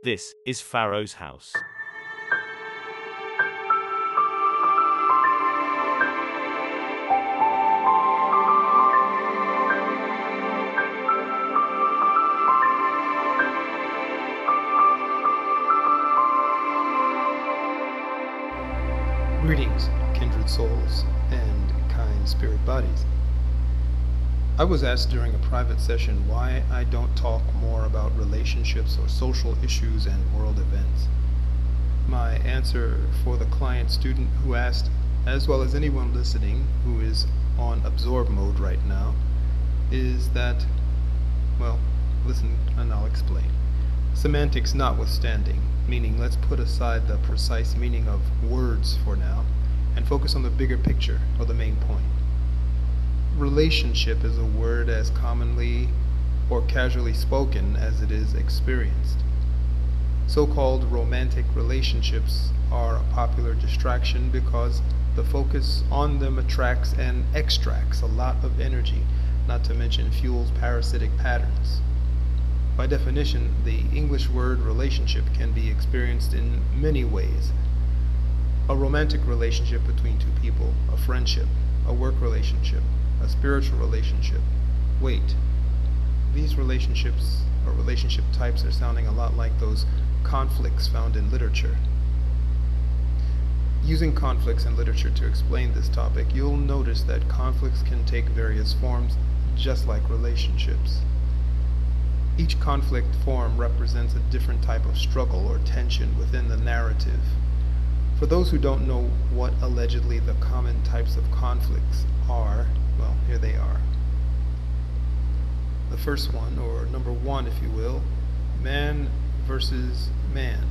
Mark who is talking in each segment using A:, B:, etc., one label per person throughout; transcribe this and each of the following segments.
A: This is Pharaoh's house.
B: Greetings, kindred souls and kind spirit bodies. I was asked during a private session why I don't talk more about relationships or social issues and world events. My answer for the client student who asked, as well as anyone listening who is on absorb mode right now, is that, well, listen and I'll explain. Semantics notwithstanding, meaning let's put aside the precise meaning of words for now and focus on the bigger picture or the main point. Relationship is a word as commonly or casually spoken as it is experienced. So-called romantic relationships are a popular distraction because the focus on them attracts and extracts a lot of energy, not to mention fuels parasitic patterns. By definition, the English word relationship can be experienced in many ways. A romantic relationship between two people, a friendship, a work relationship, a spiritual relationship. Wait, these relationships or relationship types are sounding a lot like those conflicts found in literature. Using conflicts in literature to explain this topic, you'll notice that conflicts can take various forms, just like relationships. Each conflict form represents a different type of struggle or tension within the narrative. For those who don't know what allegedly the common types of conflicts are, well, here they are. The first one, or number one if you will, man versus man.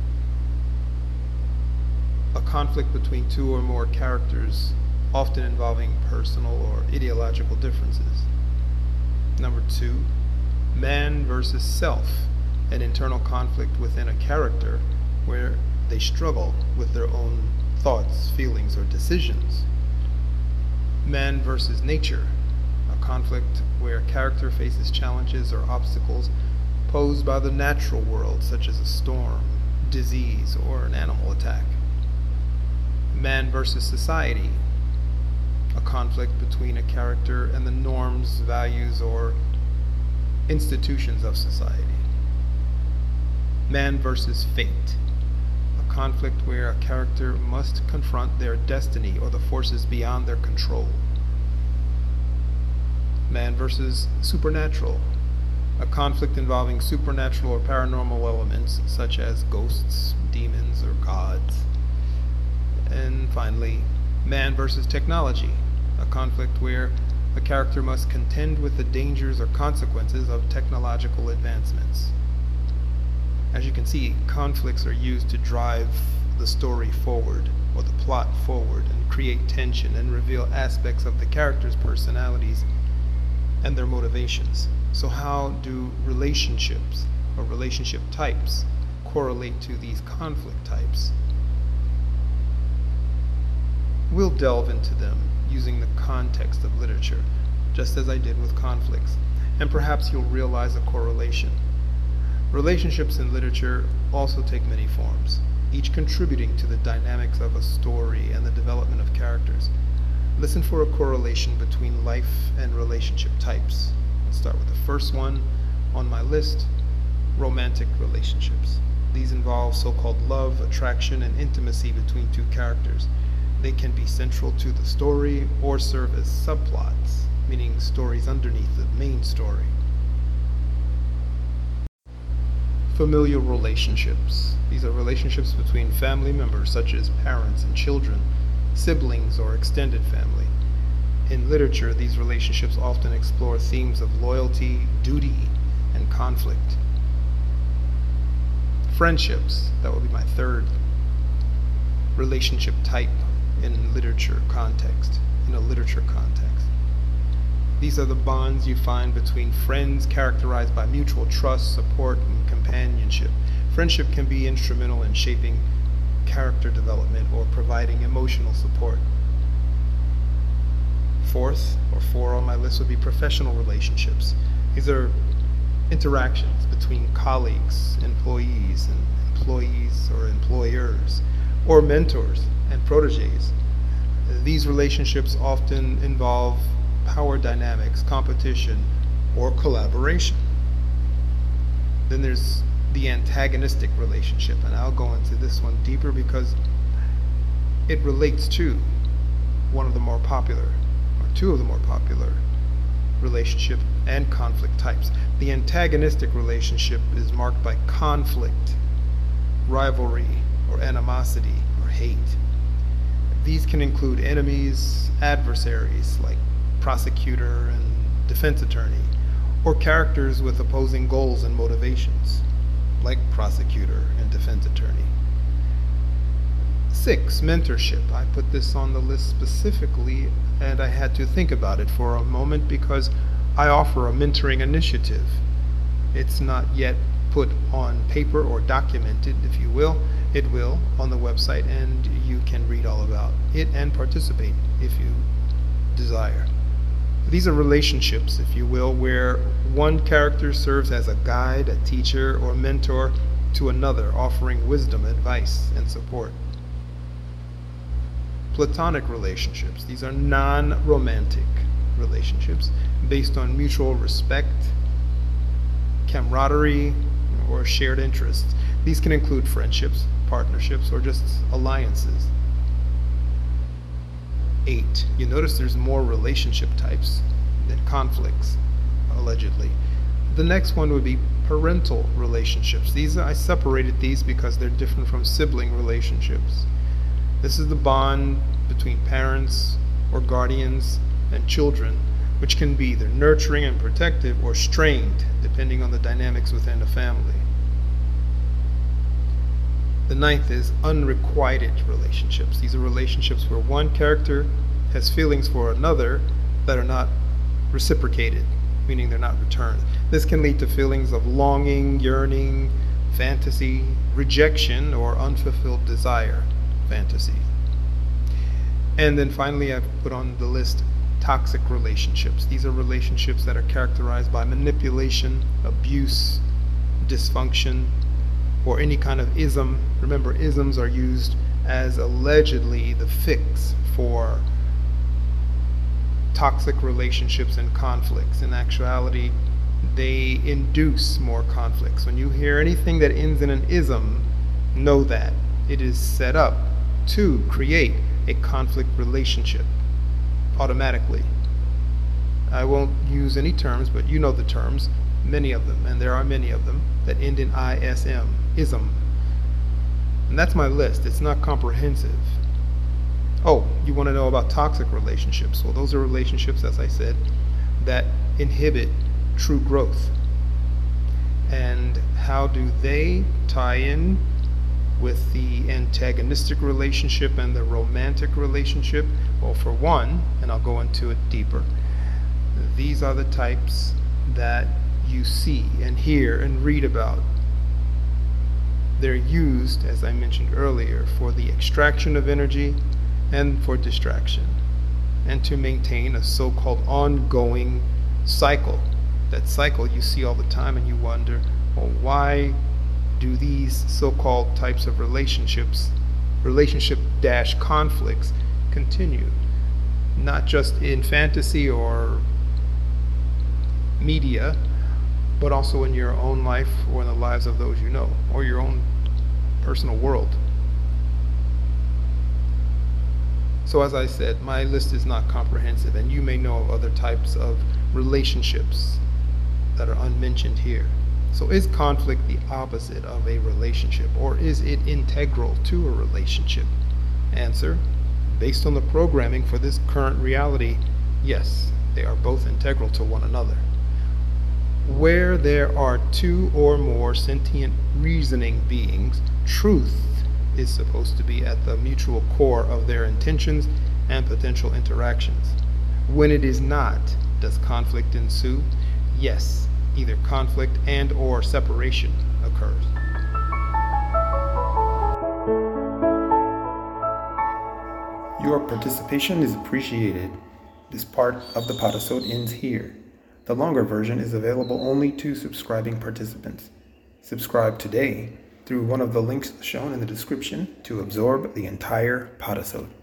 B: A conflict between two or more characters, often involving personal or ideological differences. Number two, man versus self, an internal conflict within a character where they struggle with their own thoughts, feelings, or decisions. Man versus nature, a conflict where a character faces challenges or obstacles posed by the natural world, such as a storm, disease, or an animal attack. Man versus society, a conflict between a character and the norms, values, or institutions of society. Man versus fate, a conflict where a character must confront their destiny or the forces beyond their control. Man versus supernatural, a conflict involving supernatural or paranormal elements such as ghosts, demons, or gods. And finally, man versus technology, a conflict where a character must contend with the dangers or consequences of technological advancements. As you can see, conflicts are used to drive the story forward, or the plot forward, and create tension and reveal aspects of the characters' personalities and their motivations. So how do relationships or relationship types correlate to these conflict types? We'll delve into them using the context of literature, just as I did with conflicts, and perhaps you'll realize a correlation. Relationships in literature also take many forms, each contributing to the dynamics of a story and the development of characters. Listen for a correlation between life and relationship types. Let's start with the first one on my list, romantic relationships. These involve so-called love, attraction, and intimacy between two characters. They can be central to the story or serve as subplots, meaning stories underneath the main story. Familial relationships. These are relationships between family members such as parents and children, siblings, or extended family. In literature, these relationships often explore themes of loyalty, duty, and conflict. Friendships, that would be my third relationship type in literature context, in a literature context. These are the bonds you find between friends characterized by mutual trust, support, and companionship. Friendship can be instrumental in shaping character development or providing emotional support. Fourth, or four on my list, would be professional relationships. These are interactions between colleagues, employees, and employees or employers, or mentors and proteges. These relationships often involve power dynamics, competition, or collaboration. Then there's the antagonistic relationship, and I'll go into this one deeper because it relates to one of the more popular, or two of the more popular relationship and conflict types. The antagonistic relationship is marked by conflict, rivalry, or animosity, or hate. These can include enemies, adversaries, like prosecutor and defense attorney, or characters with opposing goals and motivations, like prosecutor and defense attorney. 6, mentorship. I put this on the list specifically, and I had to think about it for a moment because I offer a mentoring initiative. It's not yet put on paper or documented, if you will. It will on the website, and you can read all about it and participate if you desire. These are relationships, if you will, where one character serves as a guide, a teacher, or mentor to another, offering wisdom, advice, and support. Platonic relationships. These are non-romantic relationships based on mutual respect, camaraderie, or shared interests. These can include friendships, partnerships, or just alliances. 8. You notice there's more relationship types than conflicts, allegedly. The next one would be parental relationships. I separated these because they're different from sibling relationships. This is the bond between parents or guardians and children, which can be either nurturing and protective or strained, depending on the dynamics within the family. The 9th is unrequited relationships. These are relationships where one character has feelings for another that are not reciprocated, meaning they're not returned. This can lead to feelings of longing, yearning, fantasy, rejection, or unfulfilled desire, fantasy. And then finally, I've put on the list toxic relationships. These are relationships that are characterized by manipulation, abuse, dysfunction, or any kind of ism. Remember, isms are used as allegedly the fix for toxic relationships and conflicts. In actuality, they induce more conflicts. When you hear anything that ends in an ism, know that it is set up to create a conflict relationship automatically. I won't use any terms, but you know the terms, many of them, and there are many of them that end in ISM, ism. And that's my list. It's not comprehensive. Oh, you want to know about toxic relationships? Well, those are relationships, as I said, that inhibit true growth. And how do they tie in with the antagonistic relationship and the romantic relationship? Well, for one, and I'll go into it deeper, these are the types that you see and hear and read about. They're used, as I mentioned earlier, for the extraction of energy and for distraction, and to maintain a so-called ongoing cycle. That cycle you see all the time, and you wonder, well, why do these so-called types of relationship-conflicts continue? Not just in fantasy or media, but also in your own life or in the lives of those you know, or your own personal world. So as I said, my list is not comprehensive, and you may know of other types of relationships that are unmentioned here. So is conflict the opposite of a relationship, or is it integral to a relationship? Answer: based on the programming for this current reality, yes, they are both integral to one another. Where there are two or more sentient reasoning beings, truth is supposed to be at the mutual core of their intentions and potential interactions. When it is not, does conflict ensue? Yes, either conflict and or separation occurs. Your participation is appreciated. This part of the podisode ends here. The longer version is available only to subscribing participants. Subscribe today through one of the links shown in the description to absorb the entire podisode.